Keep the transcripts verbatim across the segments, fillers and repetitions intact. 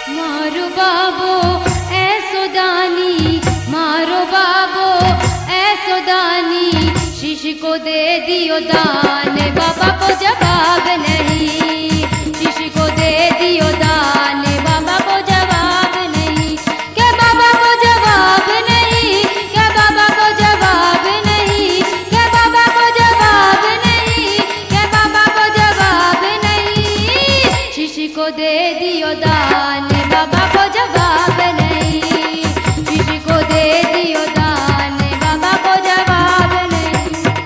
मारो बाबो ऐसो दानी, मारो बाबो ऐसो दानी, शिष्य को दे दियो दान, बाबा को जवाब नहीं। शिष्य को दे दियो दान, बाबा को जवाब नहीं। क्या बाबा को जवाब नहीं, क्या बाबा को जवाब नहीं, क्या बाबा को जवाब नहीं, क्या बाबा को जवाब नहीं। शिष्य को दे दियो दान, बाबा को जवाब नहीं। शिष्य को दे दियो दान, बाबा को जवाब नहीं।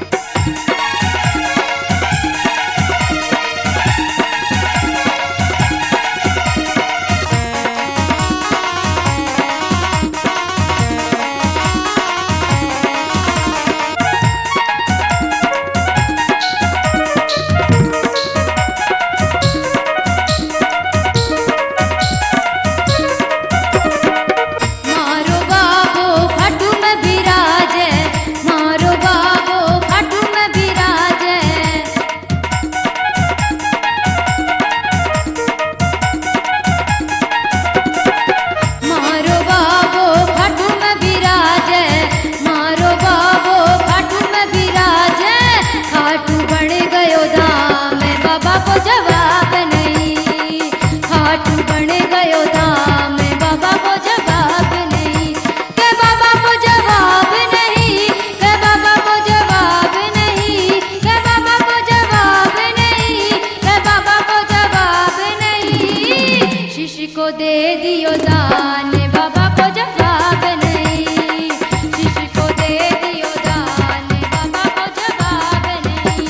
मारो बाबो खाटू में विराजे, मारो बाबो खाटू में विराजे। मारो बाबो खाटू में विराजे, मारो बाबो खाटू में विराजे। खाटू बन गयो धाम, बाबा को जवाब नहीं। खाटू बन गयो धाम, बाबा को जवाब नहीं। के बाबा को जवाब नहीं, के बाबा को जवाब नहीं, के बाबा को जवाब नहीं, के बाबा को जवाब नहीं। शिष्य को दे दियो दान, बाबा को जवाब नहीं। शिष्य को दे दियो दान, बाबा को जवाब नहीं।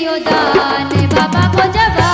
दियो दान बाबा को जवान